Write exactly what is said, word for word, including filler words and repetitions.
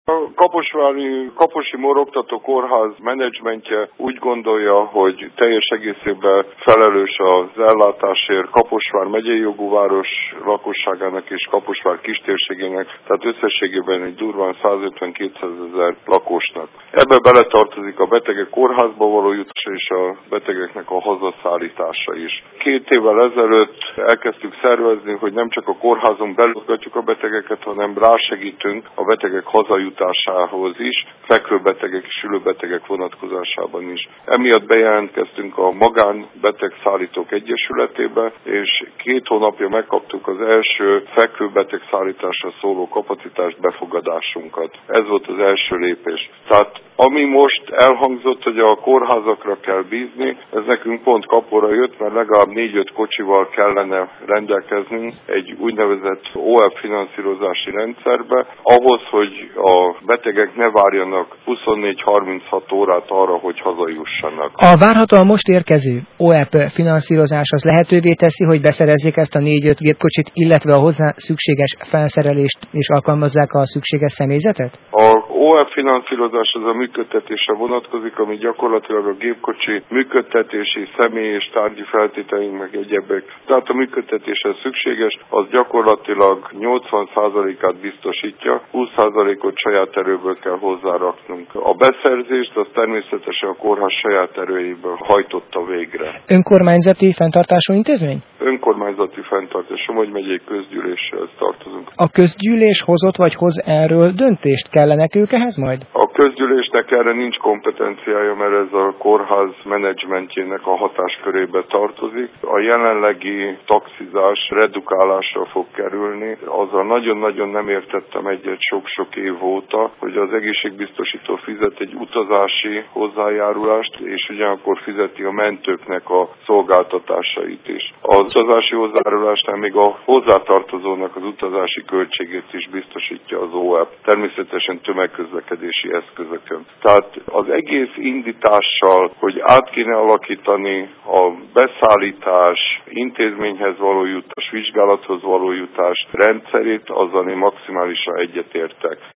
A kaposvári Kaposi Mór Oktató Kórház menedzsmentje úgy gondolja, hogy teljes egészében felelős az ellátásért Kaposvár megyei jogú város lakosságának és Kaposvár kistérségének, tehát összességében egy durván százötven-kétszázezer lakosnak. Ebbe beletartozik a betegek kórházba való jutása és a betegeknek a hazaszállítása is. Két évvel ezelőtt elkezdtük szervezni, hogy nem csak a kórházon belül gatjuk a betegeket, hanem rásegítünk a betegek hazajutásához is, fekvőbetegek és ülőbetegek vonatkozásában is. Emiatt bejelentkeztünk a Magánbetegszállítók Egyesületébe, és két hónapja megkaptuk az első fekvőbeteg szállításra szóló kapacitást, befogadásunkat. Ez volt az első lépés. Tehát ami most elhangzott, hogy a kórházakra kell bízni, ez nekünk pont kapóra jött, mert legalább négy-öt kocsival kellene rendelkeznünk egy úgynevezett o e finanszírozási rendszerbe, ahhoz, hogy a betegek ne várjanak huszonnégy-harminchat órát arra, hogy hazajussanak. A várhatóan most érkező o e pé finanszírozás az lehetővé teszi, hogy beszerezzék ezt a négy-öt gépkocsit, illetve a hozzá szükséges felszerelést és alkalmazzák a szükséges személyzetet? A o e finanszírozás az a működtetésre vonatkozik, ami gyakorlatilag a gépkocsi működtetési, személy és tárgyi feltételeink meg egyebek. Tehát a működtetéshez szükséges, az gyakorlatilag nyolcvan százalékát biztosítja, húsz százalékot saját erőből kell hozzáraknunk. A beszerzést az természetesen a kórház saját erőjéből hajtotta végre. Önkormányzati fenntartású intézmény? Önkormányzati fenntartás, Somogy megyei közgyűléshez tartozunk. A közgyűlés hozott vagy hoz erről döntést, kellenek ők ehhez majd? A közgyűlésnek erre nincs kompetenciája, mert ez a kórház menedzsmentjének a hatáskörébe tartozik. A jelenlegi taxizás redukálásra fog kerülni. Azzal nagyon-nagyon nem értettem egyet sok-sok év óta, hogy az egészségbiztosító fizet egy utazási hozzájárulást, és ugyanakkor fizeti a mentőknek a szolgáltatásait is. Az utazási hozzájárulásnál még a hozzátartozónak az utazási költségét is biztosítja az o e pé. Természetesen tömegközlekedési eszközökön. Tehát az egész indítással, hogy át kéne alakítani a beszállítás, intézményhez való jutás, vizsgálathoz való jutás rendszerét, azzal én maximálisan egyetértek.